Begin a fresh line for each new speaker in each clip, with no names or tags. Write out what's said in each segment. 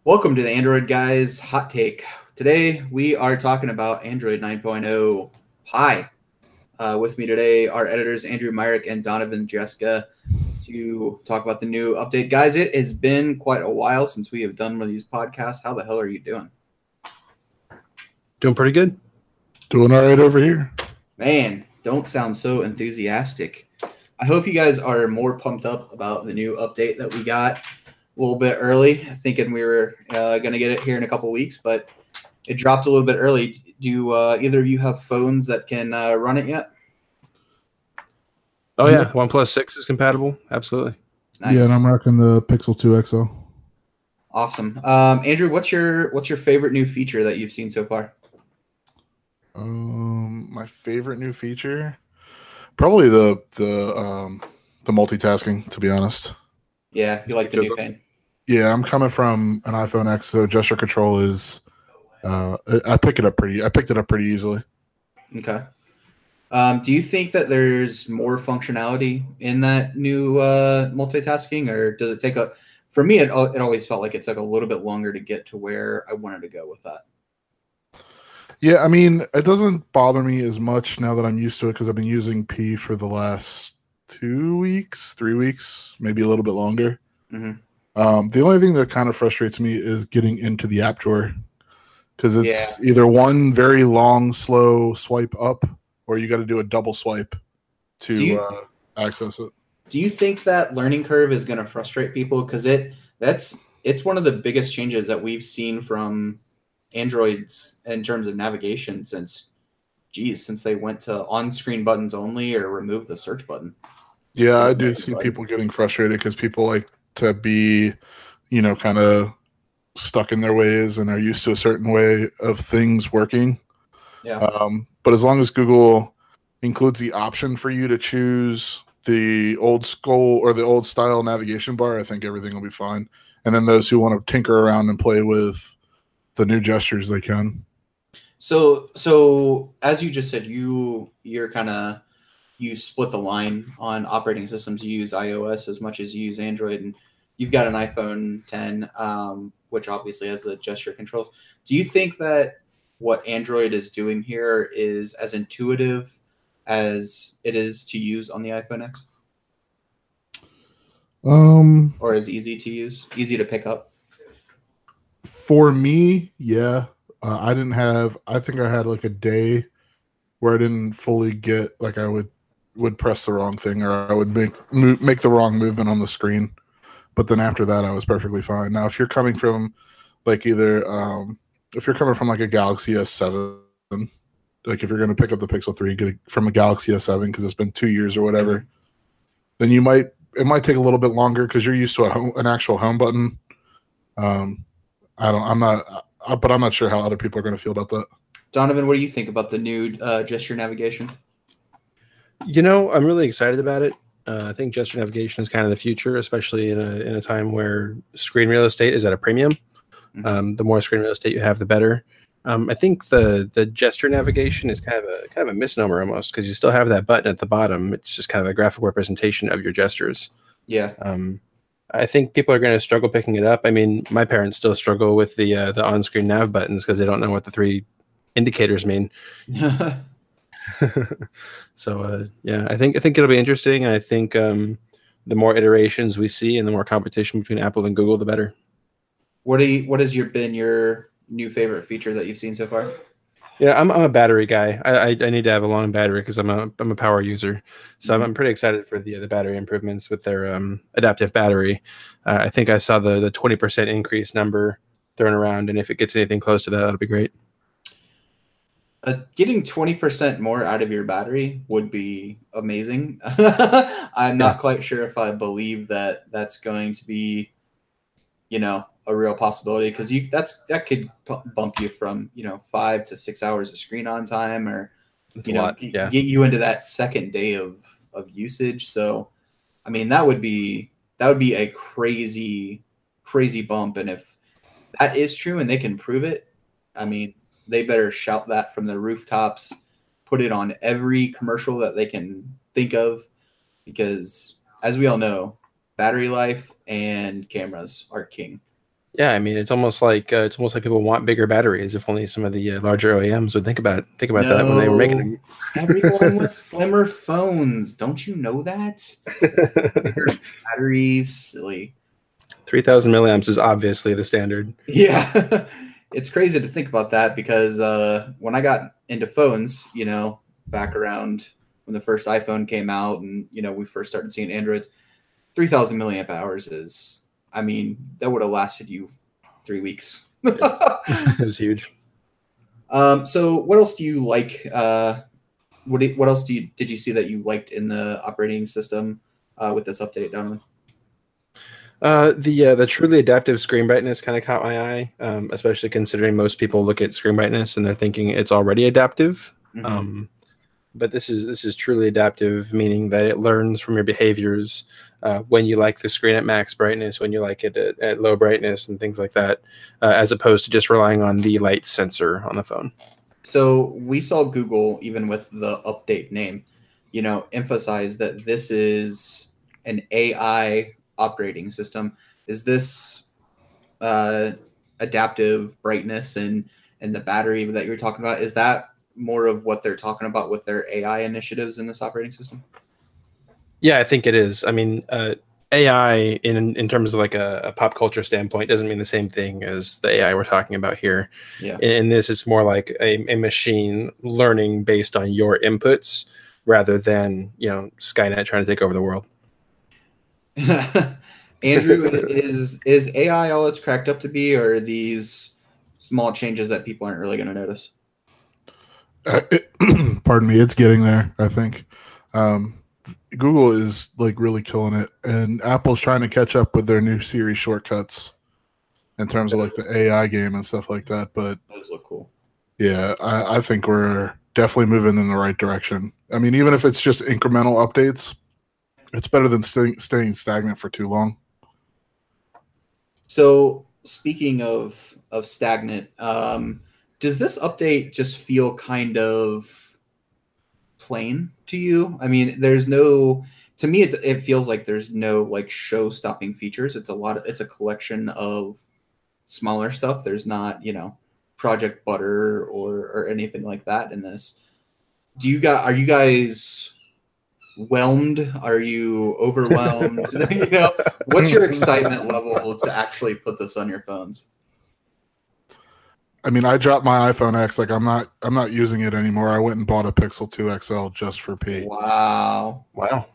Welcome to the Android Guys Hot Take. Today we are talking about Android 9.0 Pie. With me today are editors Andrew Myrick and Donovan Jeska to talk about the new update. Guys, it has been quite a while since we have done one of these podcasts. How the hell are you doing?
Doing pretty good.
Doing all right over here.
Man, don't sound so enthusiastic. I hope you guys are more pumped up about the new update that we got a little bit early, thinking we were going to get it here in a couple weeks, but it dropped a little bit early. Do either of you have phones that can run it yet?
Oh yeah, OnePlus 6 is compatible. Absolutely.
Nice.
Yeah, and I'm rocking the Pixel 2 XL.
Awesome. Andrew, what's your favorite new feature that you've seen so far?
My favorite new feature, probably the multitasking. To be honest.
Yeah, you like the new pane.
Yeah, I'm coming from an iPhone X, so gesture control is. I picked it up pretty easily.
Okay. Do you think that there's more functionality in that new multitasking, or does it take a? For me, it always felt like it took a little bit longer to get to where I wanted to go with that.
Yeah, I mean, it doesn't bother me as much now that I'm used to it because I've been using P for the last 2 weeks, 3 weeks, maybe a little bit longer.
Mm-hmm.
The only thing that kind of frustrates me is getting into the app drawer because it's
Yeah.
either one very long, slow swipe up, or you got to do a double swipe to access it.
Do you think that learning curve is going to frustrate people? Because it's one of the biggest changes that we've seen from Androids in terms of navigation since they went to on-screen buttons only or removed the search button.
Yeah, I do see people getting frustrated because people like to be, kind of stuck in their ways and are used to a certain way of things working.
Yeah.
But as long as Google includes the option for you to choose the old school or the old style navigation bar, I think everything will be fine. And then those who want to tinker around and play with the new gestures, they can.
So as you just said, you split the line on operating systems. You use iOS as much as you use Android, and you've got an iPhone 10, which obviously has the gesture controls. Do you think that what Android is doing here is as intuitive as it is to use on the iPhone X? Or is easy to use, easy to pick up?
For me, yeah. I think I had like a day where I didn't fully get, like I would press the wrong thing or I would make the wrong movement on the screen. But then after that, I was perfectly fine. Now, if you're coming from like if you're coming from like a Galaxy S7, like if you're going to pick up the Pixel 3 and get it from a Galaxy S7 because it's been 2 years or whatever, then it might take a little bit longer because you're used to an actual home button. I'm not sure how other people are going to feel about that.
Donovan, what do you think about the new gesture navigation?
I'm really excited about it. I think gesture navigation is kind of the future, especially in a time where screen real estate is at a premium.
Mm-hmm.
The more screen real estate you have, the better. I think the gesture navigation is kind of a misnomer almost because you still have that button at the bottom. It's just kind of a graphical representation of your gestures.
Yeah.
I think people are going to struggle picking it up. I mean, my parents still struggle with the on-screen nav buttons because they don't know what the three indicators mean. So I think it'll be interesting. I think the more iterations we see and the more competition between Apple and Google, the better.
What has been your new favorite feature that you've seen so far?
Yeah, I'm a battery guy. I need to have a long battery because I'm a power user. So I'm pretty excited for the battery improvements with their adaptive battery. I think I saw the 20% increase number thrown around, and if it gets anything close to that, that'll be great.
Getting 20% more out of your battery would be amazing. I'm not quite sure if I believe that that's going to be, a real possibility because that could bump you from 5 to 6 hours of screen on time, or get you into that second day of usage. So, I mean, that would be a crazy bump, and if that is true and they can prove it, I mean, they better shout that from the rooftops, put it on every commercial that they can think of, because as we all know, battery life and cameras are king.
Yeah, I mean, it's almost like people want bigger batteries. If only some of the larger OEMs would think about that when they were making
No, everyone wants slimmer phones. Don't you know that?
them.
Bigger batteries, silly.
3,000 milliamps is obviously the standard.
Yeah, it's crazy to think about that because when I got into phones, back around when the first iPhone came out and, we first started seeing Androids, 3,000 milliamp hours is, I mean, that would have lasted you 3 weeks.
It was huge.
So what else do you like? What else did you see that you liked in the operating system with this update, Donovan?
The truly adaptive screen brightness kind of caught my eye, especially considering most people look at screen brightness and they're thinking it's already adaptive.
Mm-hmm.
But this is truly adaptive, meaning that it learns from your behaviors when you like the screen at max brightness, when you like it at low brightness, and things like that, as opposed to just relying on the light sensor on the phone.
So we saw Google, even with the update name, emphasize that this is an AI operating system. Is this adaptive brightness and the battery that you're talking about? Is that more of what they're talking about with their AI initiatives in this operating system?
Yeah, I think it is. I mean, AI in terms of like a pop culture standpoint doesn't mean the same thing as the AI we're talking about here.
Yeah.
In this, it's more like a machine learning based on your inputs rather than Skynet trying to take over the world.
Andrew, is AI all it's cracked up to be, or are these small changes that people aren't really going to notice?
Pardon me, it's getting there, I think. Google is like really killing it, and Apple's trying to catch up with their new Siri shortcuts in terms of like the AI game and stuff like that. But
those look cool.
Yeah, I think we're definitely moving in the right direction. I mean, even if it's just incremental updates, it's better than staying stagnant for too long.
So speaking of stagnant, does this update just feel kind of plain to you? I mean, to me, it feels like there's no like show-stopping features. It's a collection of smaller stuff. There's not, Project Butter or anything like that in this. Are you guys whelmed? Are you overwhelmed? What's your excitement level to actually put this on your phones?
I mean, I dropped my iPhone X. Like, I'm not using it anymore. I went and bought a Pixel 2 XL just for P.
Wow.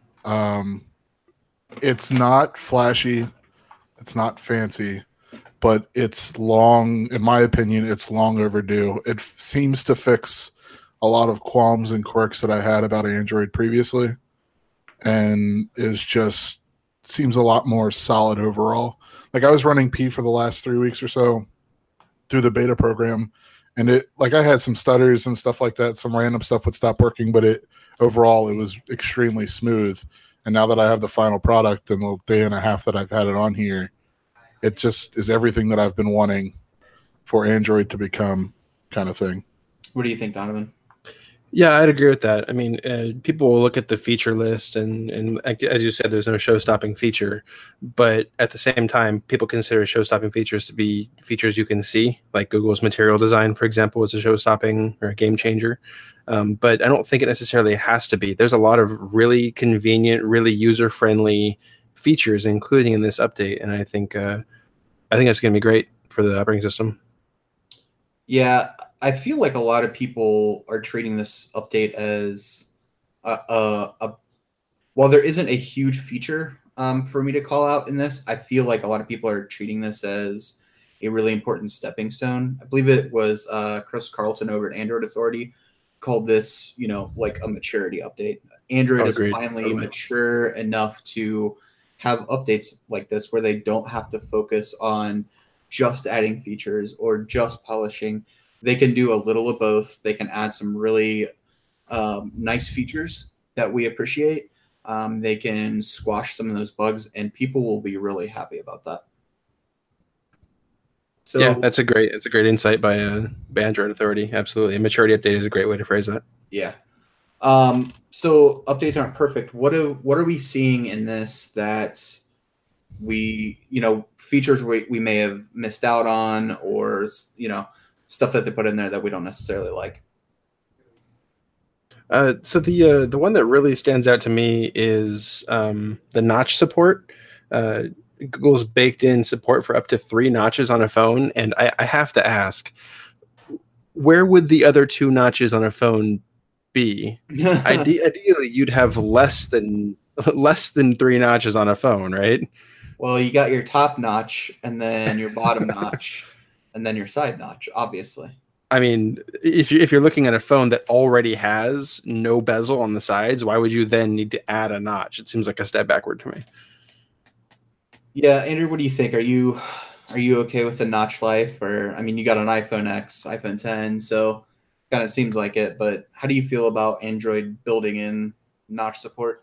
It's not flashy. It's not fancy, but it's long. In my opinion, it's long overdue. It seems to fix a lot of qualms and quirks that I had about Android previously, and seems a lot more solid overall. Like, I was running P for the last 3 weeks or so through the beta program, and I had some stutters and stuff like that. Some random stuff would stop working, but overall it was extremely smooth. And now that I have the final product and the day and a half that I've had it on here, it just is everything that I've been wanting for Android to become, kind of thing.
What do you think, Donovan?
Yeah, I'd agree with that. I mean, people will look at the feature list, and as you said, there's no show-stopping feature. But at the same time, people consider show-stopping features to be features you can see, like Google's material design, for example, is a show-stopping or a game changer. But I don't think it necessarily has to be. There's a lot of really convenient, really user-friendly features, including in this update, and I think it's going to be great for the operating system.
Yeah, I feel like a lot of people are treating this update as while there isn't a huge feature for me to call out in this, I feel like a lot of people are treating this as a really important stepping stone. I believe it was Chris Carlton over at Android Authority called this, like a maturity update. Android is finally mature enough to have updates like this where they don't have to focus on just adding features or just polishing. They can do a little of both. They can add some really nice features that we appreciate. They can squash some of those bugs, and people will be really happy about that.
So yeah, that's a great insight by Android Authority. Absolutely, a maturity update is a great way to phrase that.
Yeah. So updates aren't perfect. What are we seeing in this that we, features we may have missed out on, or, stuff that they put in there that we don't necessarily like?
So the one that really stands out to me is the notch support. Google's baked in support for up to 3 notches on a phone, and I have to ask, where would the other 2 notches on a phone be? Ideally, you'd have less than 3 notches on a phone, right?
Well, you got your top notch, and then your bottom notch, and then your side notch, obviously.
I mean, if you're looking at a phone that already has no bezel on the sides, why would you then need to add a notch? It seems like a step backward to me.
Yeah, Andrew, what do you think? Are you okay with the notch life? Or, I mean, you got an iPhone X, iPhone 10, so kind of seems like it. But how do you feel about Android building in notch support?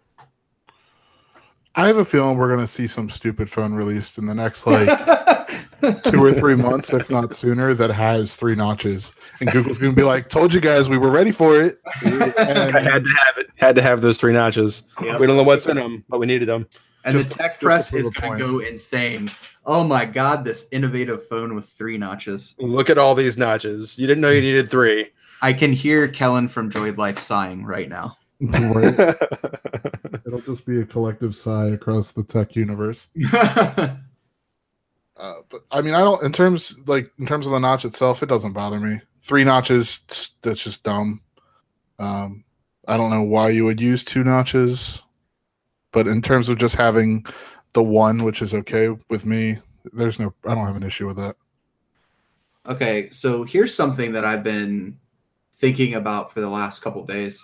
I have a feeling we're going to see some stupid phone released in the next like 2 or 3 months, if not sooner, that has 3 notches, and Google's going to be like, "Told you guys, we were ready for it."
I had to have it. Had to have those 3 notches. Yep. We don't know what's in them, but we needed them.
And the tech press is going to go insane. Oh my God, this innovative phone with 3 notches.
Look at all these notches. You didn't know you needed 3.
I can hear Kellen from Droid Life sighing right now.
Right. It'll just be a collective sigh across the tech universe. But I mean, in terms of the notch itself, it doesn't bother me. 3 notches, that's just dumb. I don't know why you would use 2 notches. But in terms of just having the 1, which is okay with me, I don't have an issue with that.
Okay, so here's something that I've been thinking about for the last couple of days.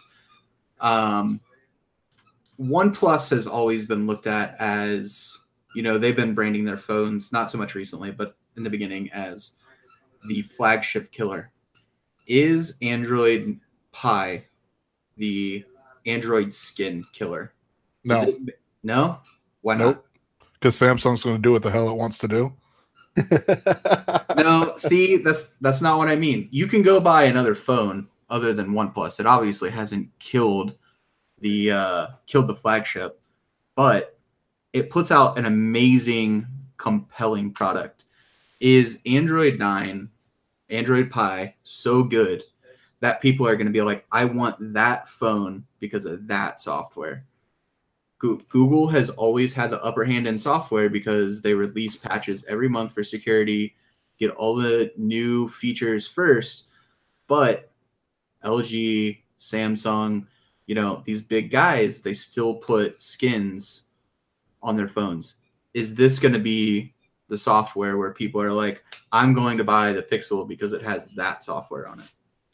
OnePlus has always been looked at as, they've been branding their phones, not so much recently, but in the beginning, as the flagship killer. Is Android Pie the Android skin killer?
No.
No? Why not?
Nope. Because Samsung's going to do what the hell it wants to do.
No, see, that's not what I mean. You can go buy another phone other than OnePlus. It obviously hasn't killed the flagship, but it puts out an amazing, compelling product. Is Android 9, Android Pie so good that people are going to be like, I want that phone because of that software? Google has always had the upper hand in software because they release patches every month for security, get all the new features first. But LG, Samsung, these big guys, they still put skins on their phones. Is this going to be the software where people are like, I'm going to buy the Pixel because it has that software on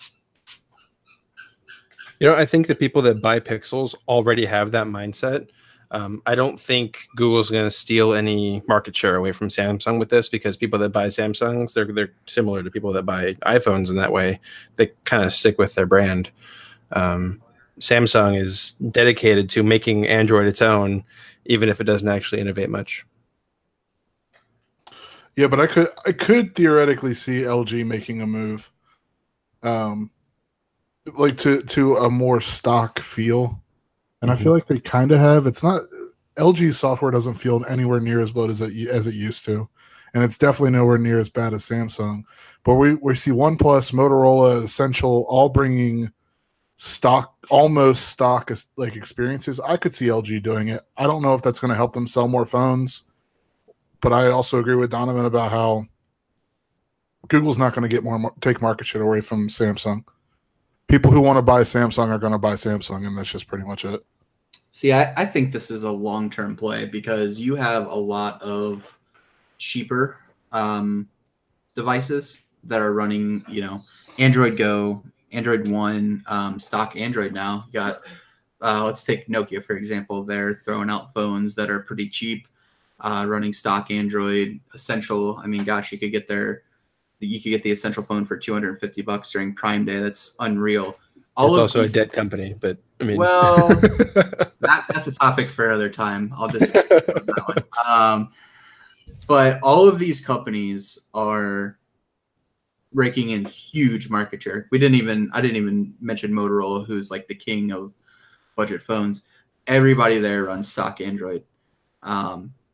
it?
I think the people that buy Pixels already have that mindset. I don't think Google's going to steal any market share away from Samsung with this, because people that buy Samsungs, they're similar to people that buy iPhones in that way. They kind of stick with their brand. Samsung is dedicated to making Android its own, even if it doesn't actually innovate much.
Yeah, but I could theoretically see LG making a move, like to a more stock feel. And I feel like they kind of have. It's not, LG software doesn't feel anywhere near as bad as it used to, and it's definitely nowhere near as bad as Samsung. But we see OnePlus, Motorola, Essential all bringing almost stock like experiences. I could see LG doing it. I don't know if that's going to help them sell more phones, but I also agree with Donovan about how Google's not going to take market share away from Samsung. People who want to buy Samsung are going to buy Samsung, and that's just pretty much it.
See, I think this is a long-term play because you have a lot of cheaper devices that are running, Android Go, Android One, stock Android now. You got, let's take Nokia, for example. They're throwing out phones that are pretty cheap, running stock Android. Essential, I mean, gosh, you could get the Essential phone for $250 during Prime Day. That's unreal.
It's also a dead company, but I mean,
well, that's a topic for another time. I'll just on that one. But all of these companies are raking in huge market share. I didn't even mention Motorola, who's like the king of budget phones. Everybody there runs stock Android.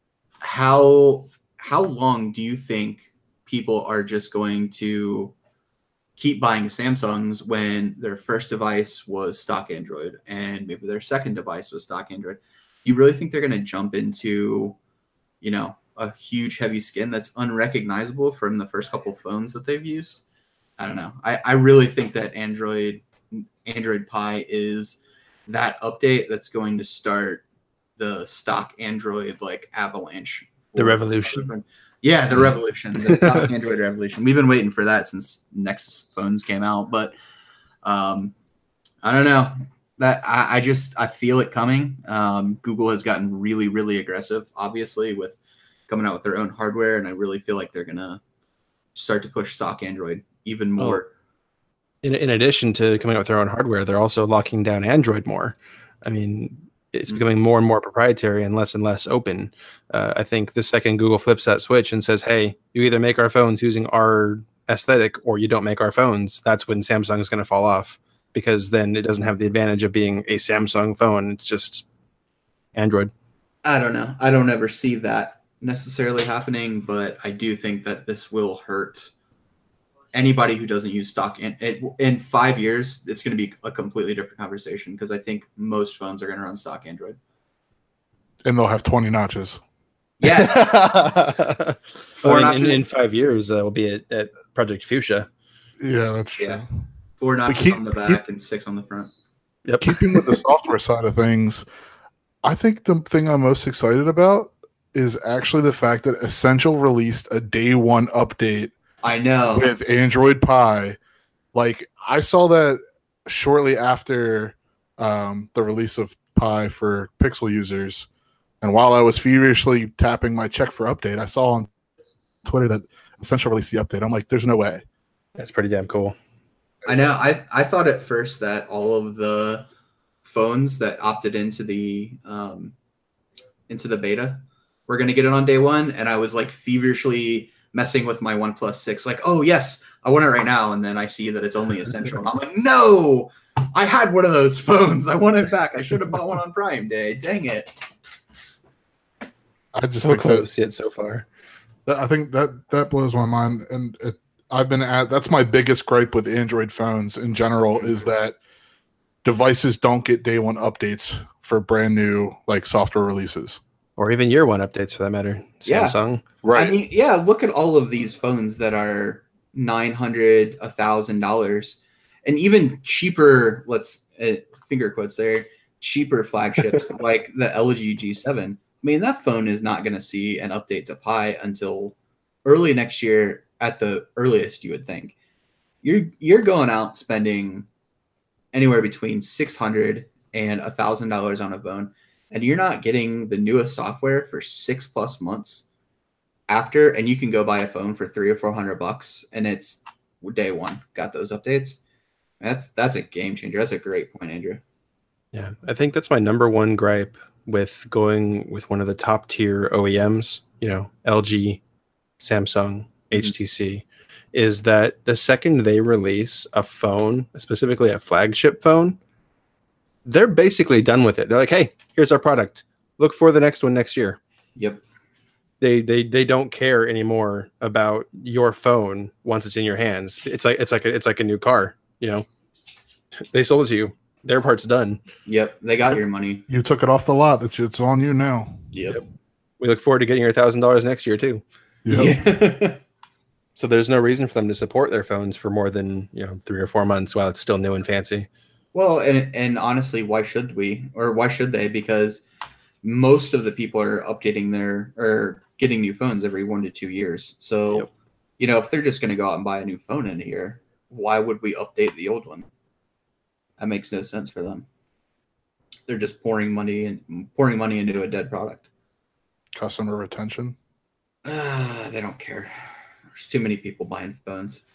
how long do you think people are just going to keep buying Samsungs when their first device was stock Android and maybe their second device was stock Android? Do you really think they're going to jump into, you know, a huge heavy skin that's unrecognizable from the first couple phones that they've used? I don't know. I really think that Android Pie is that update that's going to start the stock Android like avalanche.
The revolution.
Yeah, the revolution. The stock Android revolution. We've been waiting for that since Nexus phones came out, but I don't know. That I feel it coming. Google has gotten really, really aggressive, obviously, with coming out with their own hardware, and I really feel like they're gonna start to push stock Android even more.
In addition to coming out with their own hardware, they're also locking down Android more. I mean, it's becoming more and more proprietary and less open. I think the second Google flips that switch and says, hey, you either make our phones using our aesthetic or you don't make our phones, that's when Samsung is going to fall off, because then it doesn't have the advantage of being a Samsung phone. It's just Android.
I don't know. I don't ever see that necessarily happening, but I do think that this will hurt anybody who doesn't use stock. In 5 years, it's going to be a completely different conversation, because I think most phones are going to run stock Android.
And they'll have 20 notches.
Yes.
In 5 years, we'll be at Project Fuchsia.
Yeah, that's true. Yeah.
4 notches on the back and 6 on the front.
Yep.
Keeping with the software side of things, I think the thing I'm most excited about is actually the fact that Essential released a day one update.
I know.
With Android Pie. Like, I saw that shortly after the release of Pie for Pixel users. And while I was feverishly tapping my check for update, I saw on Twitter that Essential released the update. I'm like, there's no way.
That's pretty damn cool.
I know. I thought at first that all of the phones that opted into the beta were going to get it on day one. And I was like feverishly messing with my OnePlus 6, like, oh yes, I want it right now, and then I see that it's only Essential, and I'm like, no, I had one of those phones, I want it back. I should have bought one on Prime Day. Dang it!
I just
so
think
close yet so far.
I think that blows my mind, and that's my biggest gripe with Android phones in general, is that devices don't get day one updates for brand new like software releases.
Or even year one updates, for that matter. Samsung.
Yeah. Right. I mean, yeah, look at all of these phones that are $900, $1,000, and even cheaper, finger quotes there, cheaper flagships like the LG G7. I mean, that phone is not going to see an update to Pi until early next year at the earliest, you would think. You're going out spending anywhere between $600 and $1,000 on a phone, and you're not getting the newest software for 6+ months after, and you can go buy a phone for $300 or $400 and it's day one got those updates. That's a game changer. That's a great point, Andrew.
Yeah, I think that's my number one gripe with going with one of the top tier OEMs, you know, LG, Samsung, HTC, is that the second they release a phone, specifically a flagship phone, they're basically done with it. They're like, hey, here's our product. Look for the next one next year.
Yep.
They don't care anymore about your phone once it's in your hands. It's like a new car, you know. They sold it to you. Their part's done.
Yep, they got your money.
You took it off the lot. It's on you now.
Yep.
We look forward to getting your $1,000 next year too.
Yep.
Yeah.
So there's no reason for them to support their phones for more than 3 or 4 months while it's still new and fancy.
Well, and honestly, why should we, or why should they? Because most of the people are updating or getting new phones every 1 to 2 years. So, if they're just going to go out and buy a new phone in a year, why would we update the old one? That makes no sense for them. They're just pouring money into a dead product.
Customer retention.
They don't care. There's too many people buying phones.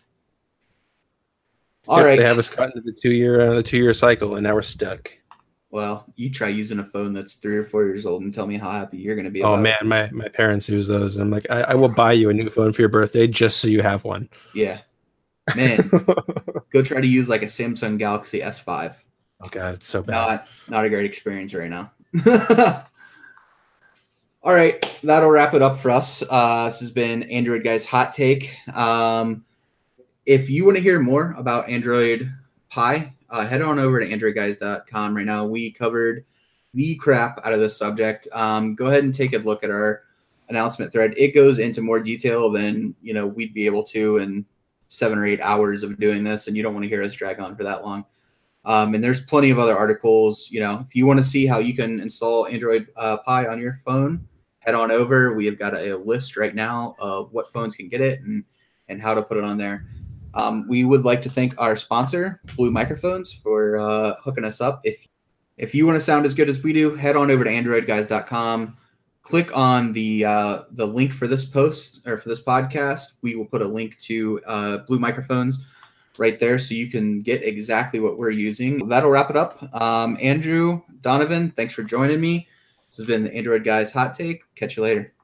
All right, they have us caught into the 2-year cycle, and now we're stuck.
Well, you try using a phone that's 3 or 4 years old and tell me how happy you're going to be.
Oh man, my parents use those. And I'm like, I will buy you a new phone for your birthday just so you have one.
Yeah, man, go try to use like a Samsung Galaxy S5.
Oh god, it's so bad.
Not a great experience right now. All right, that'll wrap it up for us. This has been Android Guys Hot Take. If you want to hear more about Android Pie, head on over to androidguys.com right now. We covered the crap out of this subject. Go ahead and take a look at our announcement thread. It goes into more detail than we'd be able to in 7 or 8 hours of doing this, and you don't want to hear us drag on for that long. And there's plenty of other articles. If you want to see how you can install Android Pie on your phone, head on over. We have got a list right now of what phones can get it and how to put it on there. We would like to thank our sponsor, Blue Microphones, for hooking us up. If you want to sound as good as we do, head on over to androidguys.com. Click on the link for this post or for this podcast. We will put a link to Blue Microphones right there so you can get exactly what we're using. That'll wrap it up. Andrew, Donovan, thanks for joining me. This has been the Android Guys Hot Take. Catch you later.